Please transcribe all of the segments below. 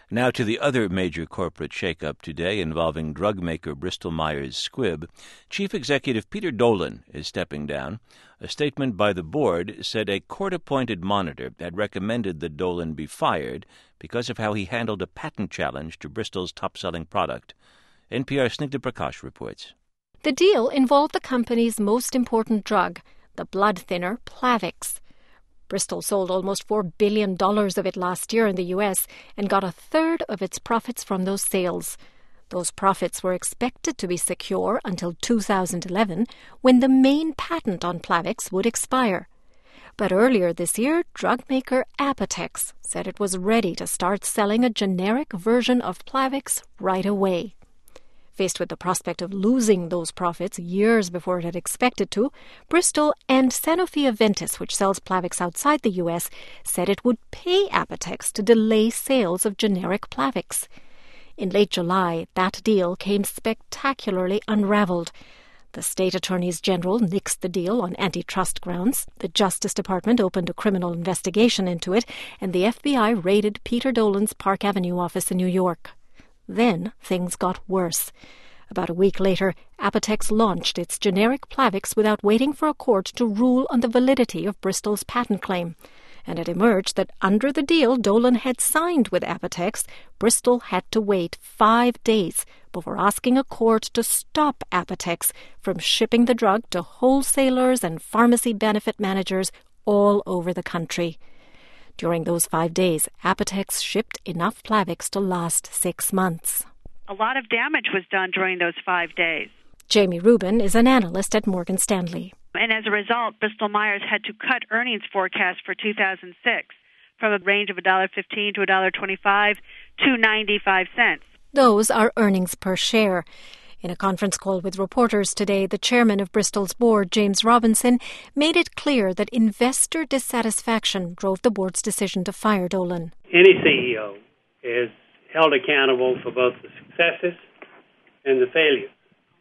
Now to the other major corporate shakeup today involving drug maker Bristol-Myers Squibb. Chief Executive Peter Dolan is stepping down. A statement by the board said a court-appointed monitor had recommended that Dolan be fired because of how he handled a patent challenge to Bristol's top-selling product. NPR's Snigdha Prakash reports. The deal involved the company's most important drug, the blood thinner Plavix. Bristol sold almost $4 billion of it last year in the U.S. and got a third of its profits from those sales. Those profits were expected to be secure until 2011, when the main patent on Plavix would expire. But earlier this year, drug maker Apotex said it was ready to start selling a generic version of Plavix right away. Faced with the prospect of losing those profits years before it had expected to, Bristol and Sanofi Aventis, which sells Plavix outside the U.S., said it would pay Apotex to delay sales of generic Plavix. In late July, that deal came spectacularly unraveled. The state attorneys general nixed the deal on antitrust grounds. The Justice Department opened a criminal investigation into it, and the FBI raided Peter Dolan's Park Avenue office in New York. Then things got worse. About a week later, Apotex launched its generic Plavix without waiting for a court to rule on the validity of Bristol's patent claim. And it emerged that under the deal Dolan had signed with Apotex, Bristol had to wait 5 days before asking a court to stop Apotex from shipping the drug to wholesalers and pharmacy benefit managers all over the country. During those 5 days, Apotex shipped enough Plavix to last 6 months. A lot of damage was done during those 5 days. Jamie Rubin is an analyst at Morgan Stanley. And as a result, Bristol-Myers had to cut earnings forecasts for 2006 from a range of $1.15 to $1.25 to 95 cents. Those are earnings per share. In a conference call with reporters today, the chairman of Bristol's board, James Robinson, made it clear that investor dissatisfaction drove the board's decision to fire Dolan. Any CEO is held accountable for both the successes and the failures.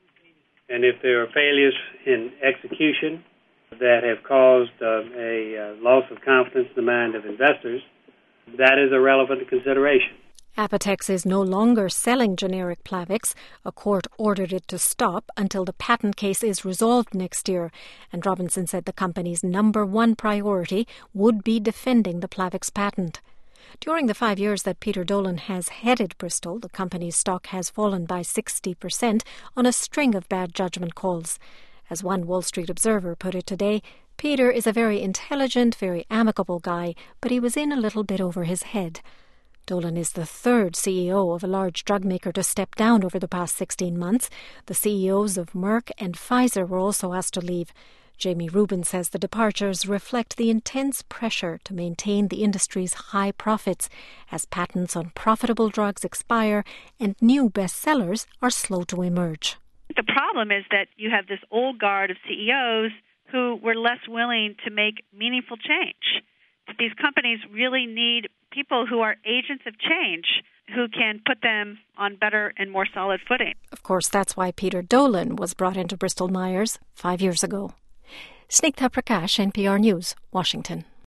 And if there are failures in execution that have caused a loss of confidence in the mind of investors, that is a relevant consideration. Apotex is no longer selling generic Plavix. A court ordered it to stop until the patent case is resolved next year, and Robinson said the company's number one priority would be defending the Plavix patent. During the 5 years that Peter Dolan has headed Bristol, the company's stock has fallen by 60% on a string of bad judgment calls. As one Wall Street Observer put it today, Peter is a very intelligent, very amicable guy, but he was in a little bit over his head. Dolan is the third CEO of a large drug maker to step down over the past 16 months. The CEOs of Merck and Pfizer were also asked to leave. Jamie Rubin says the departures reflect the intense pressure to maintain the industry's high profits as patents on profitable drugs expire and new bestsellers are slow to emerge. The problem is that you have this old guard of CEOs who were less willing to make meaningful change. These companies really need people who are agents of change, who can put them on better and more solid footing. Of course, that's why Peter Dolan was brought into Bristol-Myers 5 years ago. Snigdha Prakash, NPR News, Washington.